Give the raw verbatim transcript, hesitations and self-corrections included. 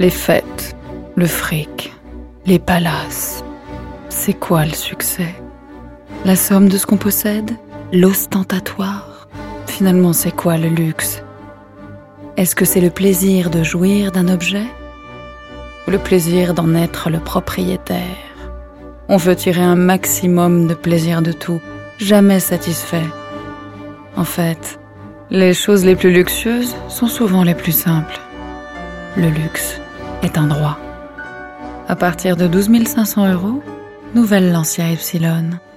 Les fêtes, le fric, les palaces. C'est quoi le succès? La somme de ce qu'on possède? L'ostentatoire? Finalement, c'est quoi le luxe? Est-ce que c'est le plaisir de jouir d'un objet? Ou le plaisir d'en être le propriétaire? On veut tirer un maximum de plaisir de tout, jamais satisfait. En fait, les choses les plus luxueuses sont souvent les plus simples. Le luxe est un droit. À partir de douze mille cinq cents euros, nouvelle Lancia Ypsilon.